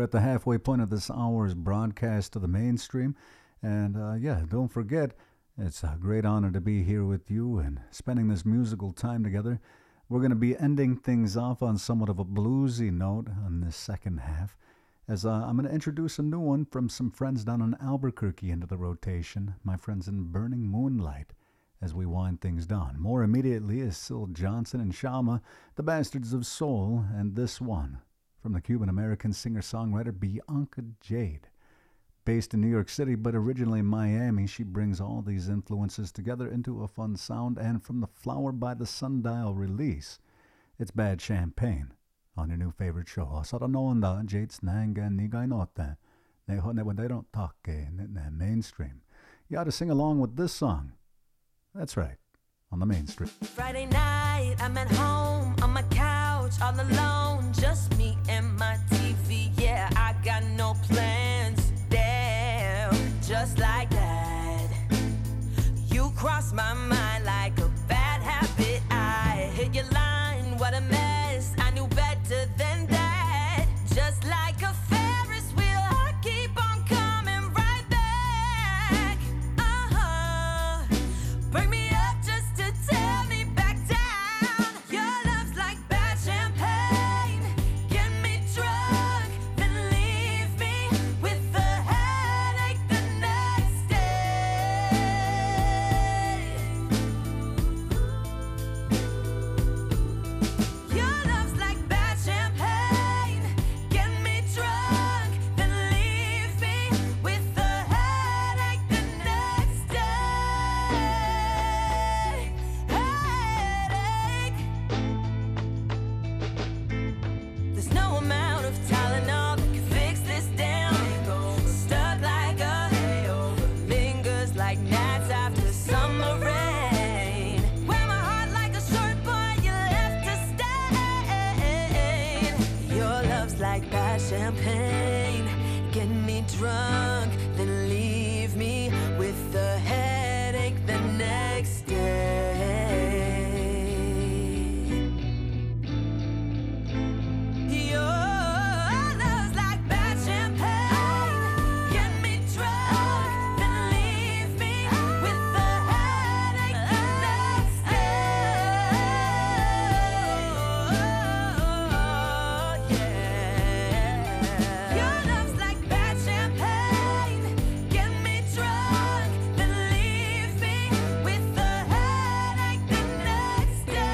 at the halfway point of this hour's broadcast to the mainstream. And don't forget, it's a great honor to be here with you and spending this musical time together. We're going to be ending things off on somewhat of a bluesy note on this second half, as I'm going to introduce a new one from some friends down in Albuquerque into the rotation, my friends in Burning Moonlight, as we wind things down. More immediately is Syl Johnson and Shama, the Bastards of Soul, and this one from the Cuban-American singer-songwriter Bianca Jade. Based in New York City, but originally in Miami, she brings all these influences together into a fun sound, and from the Flower by the Sundial release, it's Bad Champagne on your new favorite show. Asara noonda, Jade's nangan nigay note. When they don't talk mainstream. You ought to sing along with this song. That's right, on the mainstream. Friday night, I'm at home on my couch, all alone, just me and my TV. Yeah, I got no plans. Damn, just like that. You cross my mind like a bad habit. I hit your line, what a mess. I knew better than that. Just like a Ferris wheel, I keep on coming right back. Bring me up just to tear me back down. Your love's like bad champagne. Get me drunk, then leave me with a headache the next day. Your love's like bad champagne. Get me drunk, then leave me with a headache the next day. Headache. There's no amount of Tylenol that can fix this damn hangover. Stuck like a hangover, lingers like gnats after summer rain. Wear my heart like a short boy, you left to stain. Your love's like bad champagne. Get me drunk, then leave me with a headache the next day. Your love's like bad champagne. Get me drunk, then leave me with a headache the next day. Yeah. Your love's like bad champagne. Get me drunk, then leave me with a headache the next day.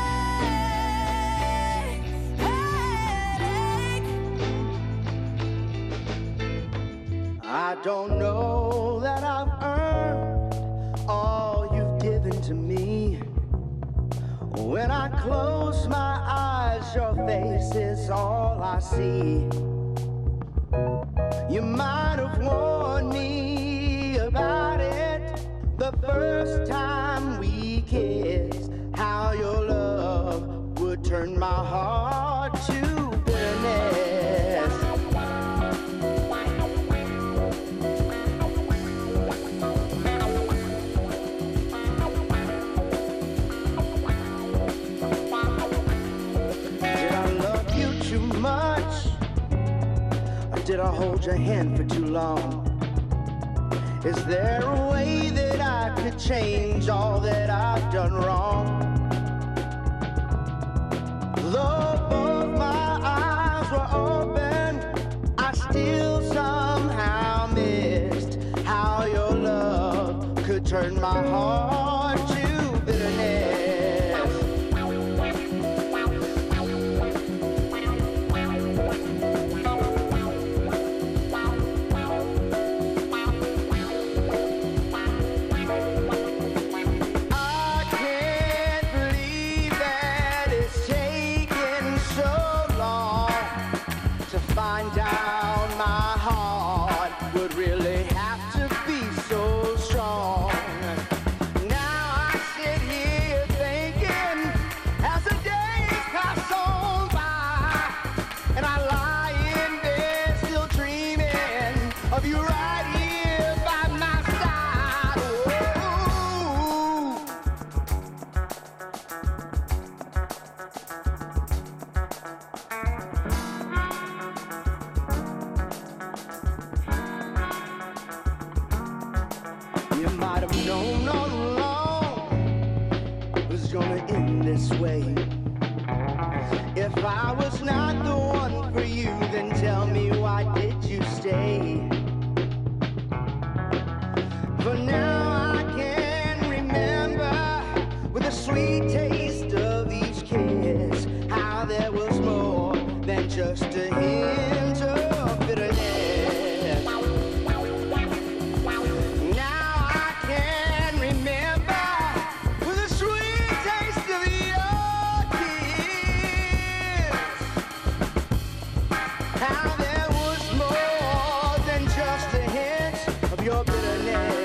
Headache. I don't know that I've earned all you've given to me. When I close my eyes, your face is all I see. You might have warned me about it the first time we kissed, how your love would turn my heart to bitterness. Did I love you too much? Or did I hold your hand for too long? Is there a way that I could change all that I've done wrong? Though both my eyes were open, I still somehow missed how your love could turn my heart to bitterness. I can't believe that it's taken so long to find out my heart would really have to be so strong. Now I sit here thinking as the days pass on by, and I lie in bed still dreaming of you right here by my side. Ooh. You might have known all along it was gonna end this way. If I was not the one for you, then tell me, why did you stay? For now I can remember with a sweet taste of each kiss how there was more than just a hint of bitterness. Now I can remember with a sweet taste of your kiss how there was more than just a hint of your bitterness.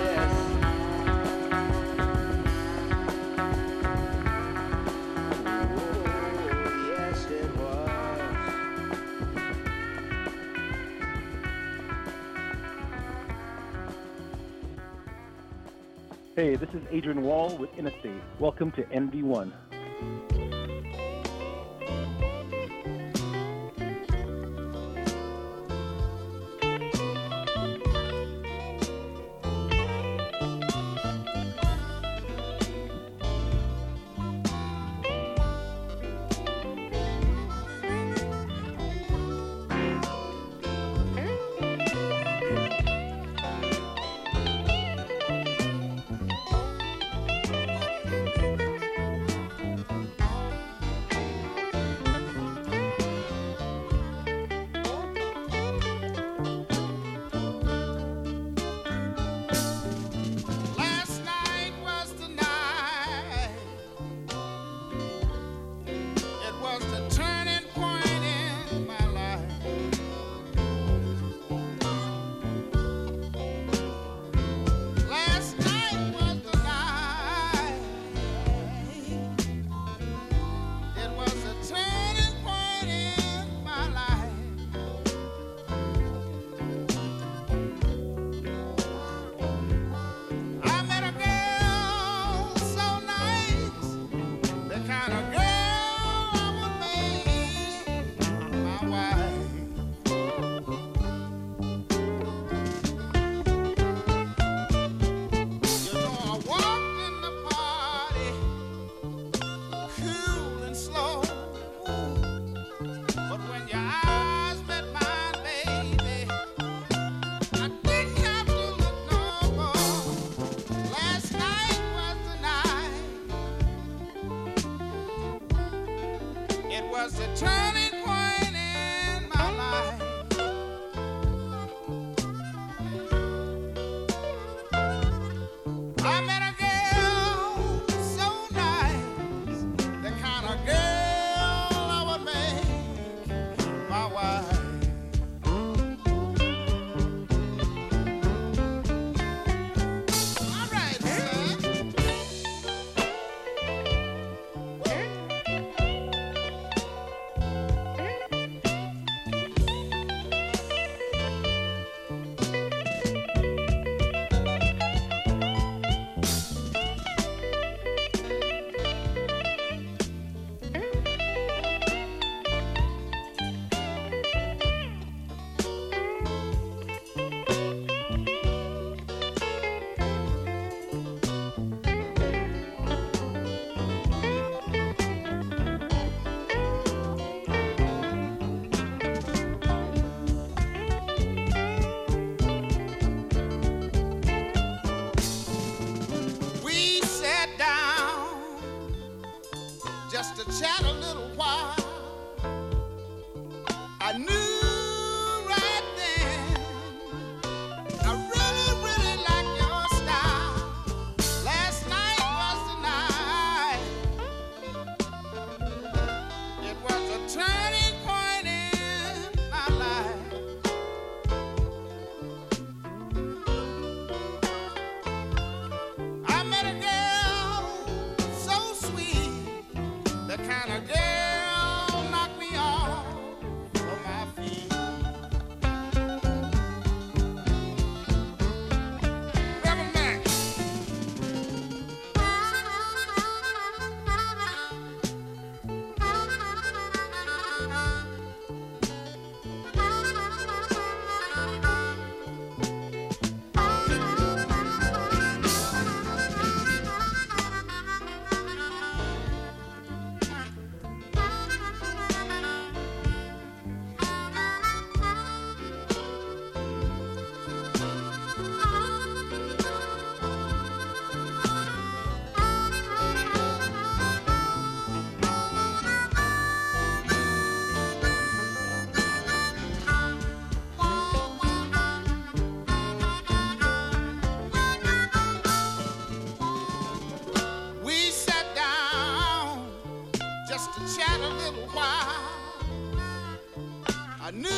Hey, this is Adrian Wall with Interstate. Welcome to NV1. The kind of girl knocked me off of my feet.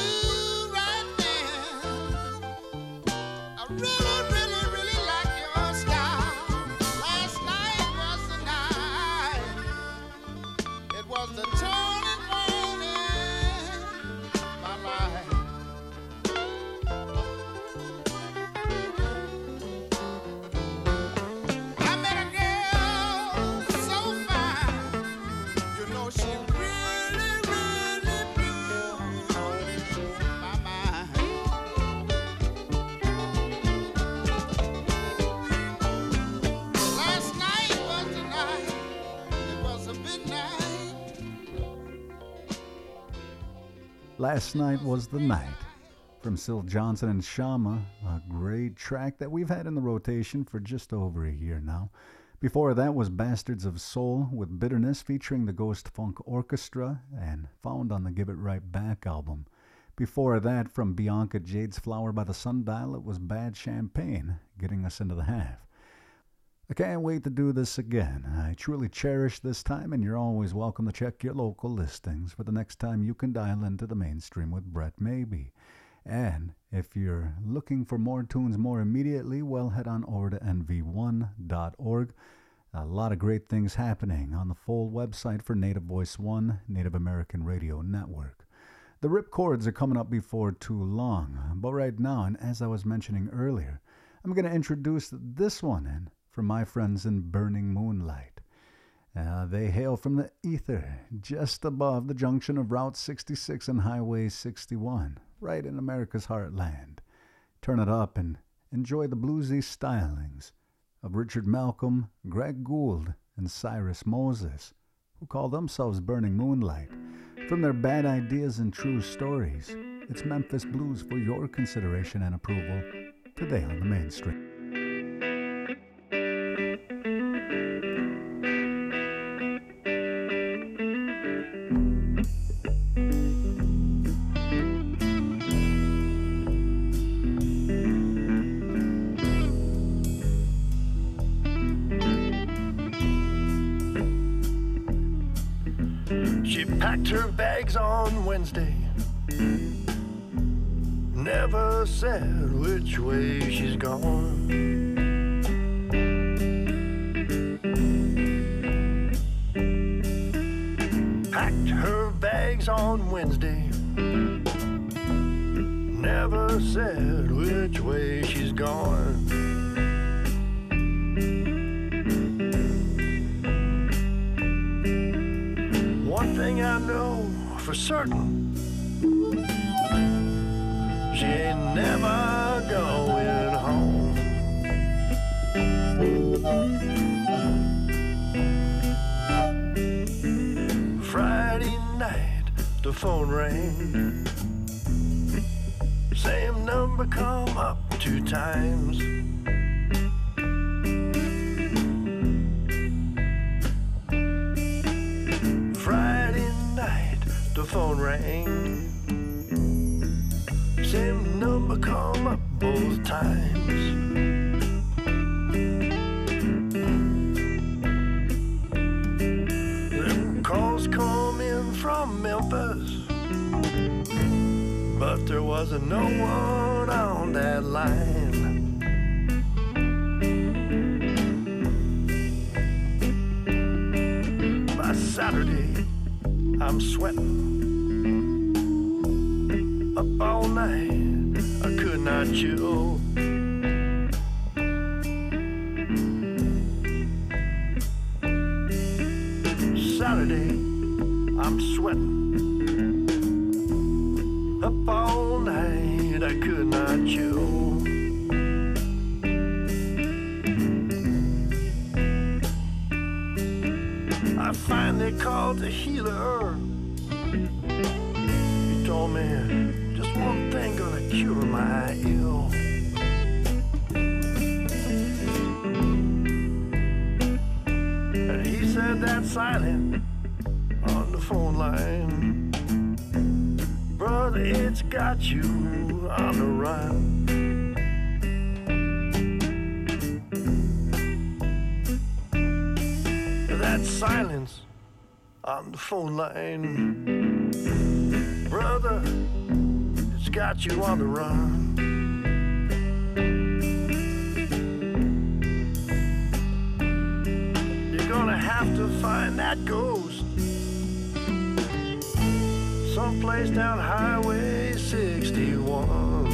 Last Night Was the Night from Syl Johnson and Shama, a great track that we've had in the rotation for just over a year now. Before that was Bastards of Soul with Bitterness featuring the Ghost Funk Orchestra and found on the Give It Right Back album. Before that, from Bianca Jade's Flower by the Sundial, it was Bad Champagne, getting us into the half. I can't wait to do this again. I truly cherish this time, and you're always welcome to check your local listings for the next time you can dial into the mainstream with Brett Maybe. And if you're looking for more tunes more immediately, well, head on over to nv1.org. A lot of great things happening on the full website for Native Voice One, Native American Radio Network. The Ripcords are coming up before too long, but right now, and as I was mentioning earlier, I'm going to introduce this one in for my friends in Burning Moonlight. They hail from the ether, just above the junction of Route 66 and Highway 61, right in America's heartland. Turn it up and enjoy the bluesy stylings of Richard Malcolm, Greg Gould, and Cyrus Moses, who call themselves Burning Moonlight. From their Bad Ideas and True Stories, it's Memphis Blues for your consideration and approval today on the mainstream. Packed her bags on Wednesday, never said which way she's gone. Packed her bags on Wednesday, never said which way she's gone. One thing I know for certain, she ain't never going home. Friday night, the phone rang. Same number come up 2 times. The phone rang. Same number come up both times. Them calls come in from Memphis, but there wasn't no one on that line. By Saturday, I'm sweating up all night, I could not chill. Saturday, I'm sweating up all night, I could not chill. I finally called the healer. He told me just one thing gonna cure my ill. And he said that silent on the phone line, brother, it's got you on the run. That silence on the phone line, brother, got you on the run. You're gonna have to find that ghost someplace down Highway 61.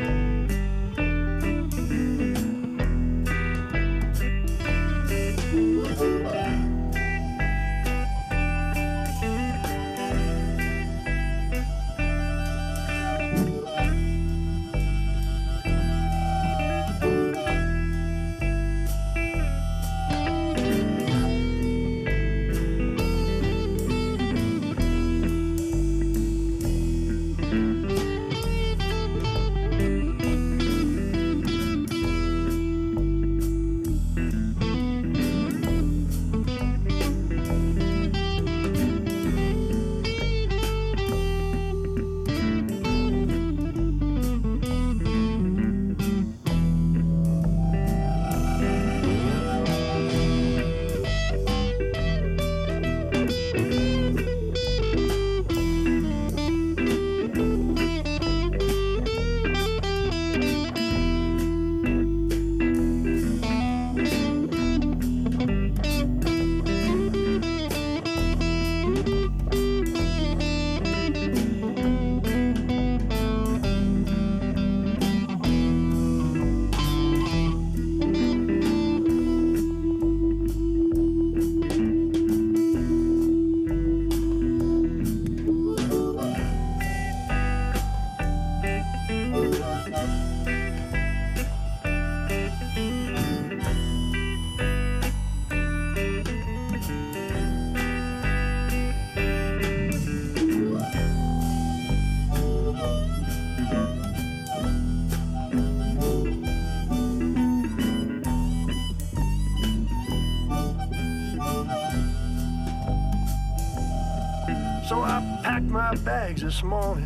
So I packed my bags this morning.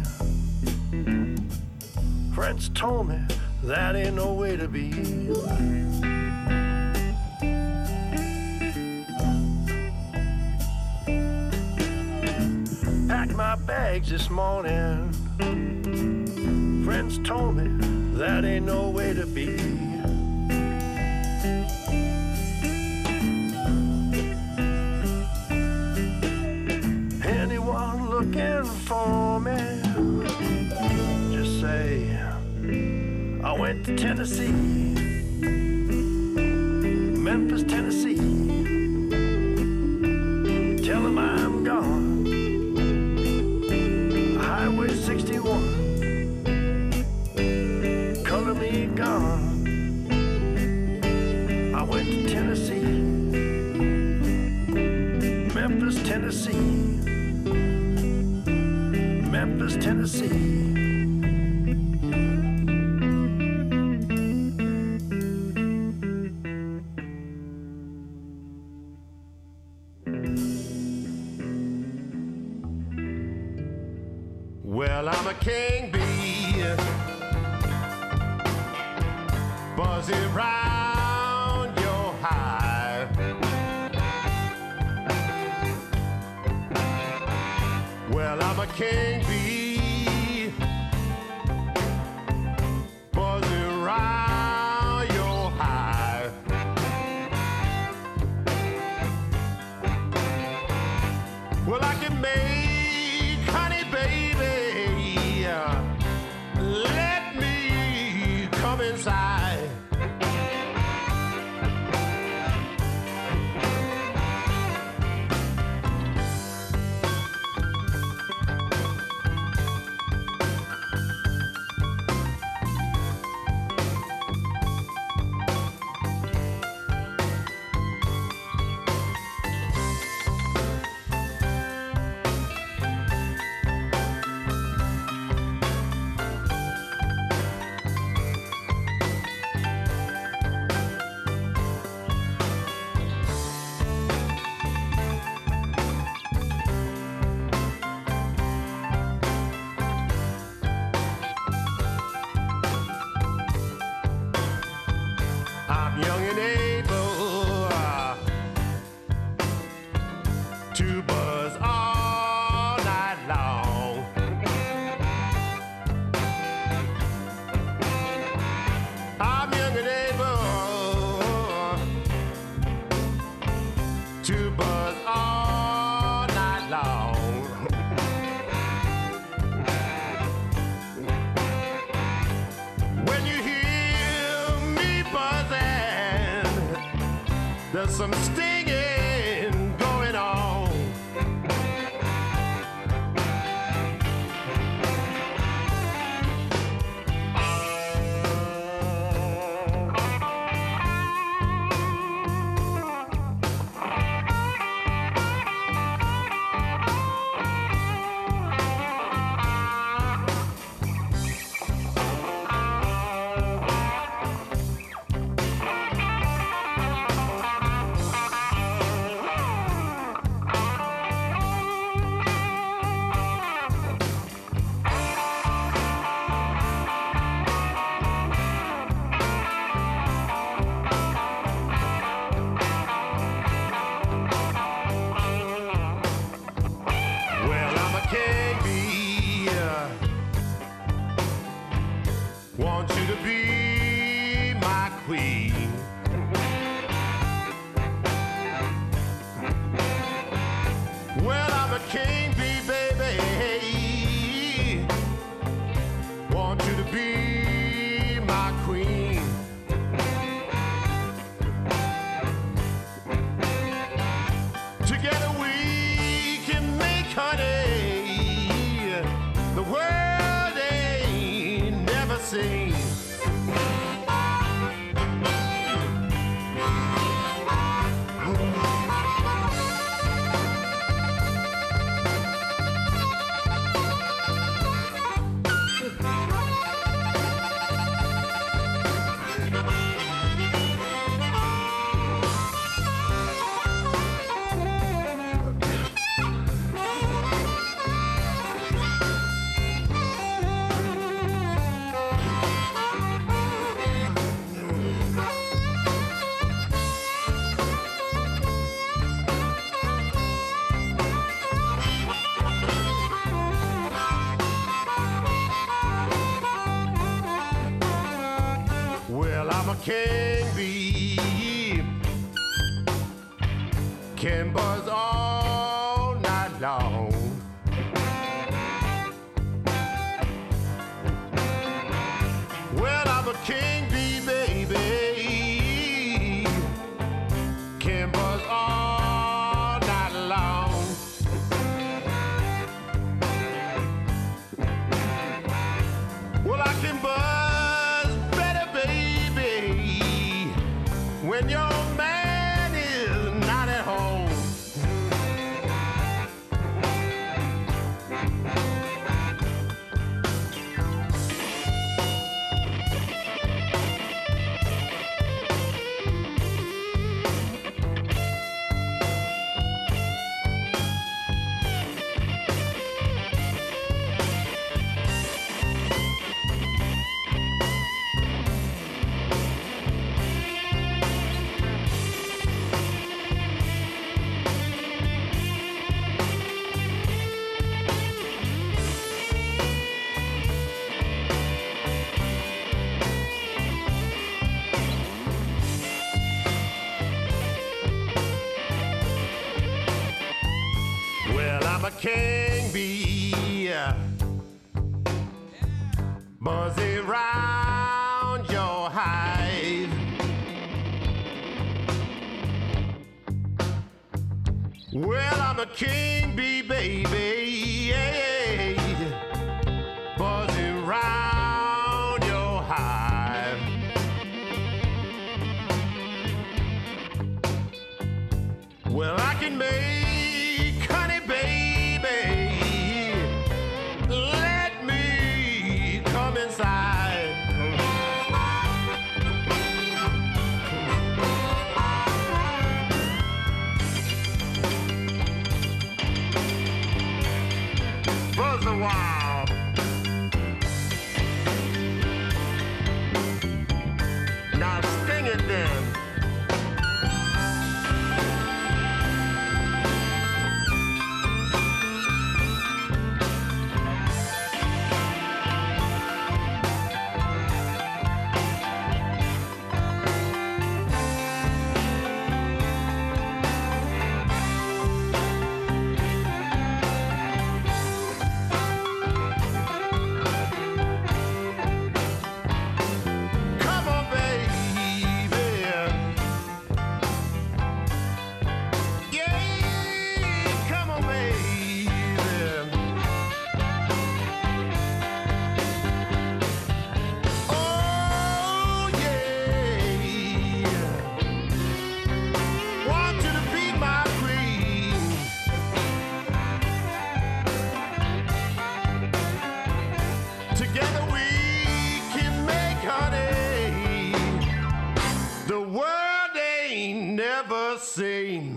Friends told me that ain't no way to be. Packed my bags this morning. Friends told me that ain't no way to be. Anyone looking for me, just say I went to Tennessee, Memphis, Tennessee. Tell them I'm gone, Highway 61. Color me gone. I went to Tennessee, Memphis, Tennessee. Memphis, Tennessee. Well, I'm a king bee, buzzing round your hive. Well, I'm a king bee, buzzing round your hive. Well, I can make honey, baby. Let me come inside. I'm young and able to buzz all night long. there's some stinging going on. Want you to be my queen. Well, I'm a king bee, baby. Want you to be my queen. Together we can make honey. The world ain't never seen. Well, I'm a king bee, can buzz all night long. Well, I'm a king bee, baby, can buzz all night long. Well, I can buzz better, baby, when your man is not at home. Well, I'm a king bee, buzzing round your hive. Well, I'm a king bee, baby, yeah, buzzing round your hive. Well, I can make honey, baby. Let me come inside. Buzz a while. Now sting it then. together we can make honey the world ain't never seen.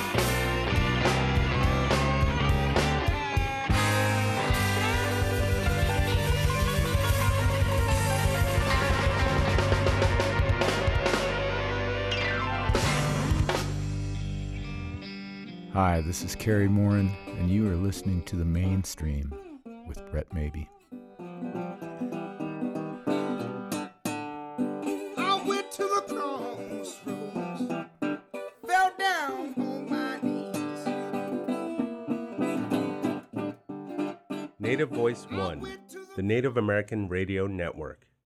Hi, this is Kerry Morin, and you are listening to The Mainstream with Brett Maybe. I went to the crossroads, fell down on my knees. Native Voice One, the Native American Radio Network.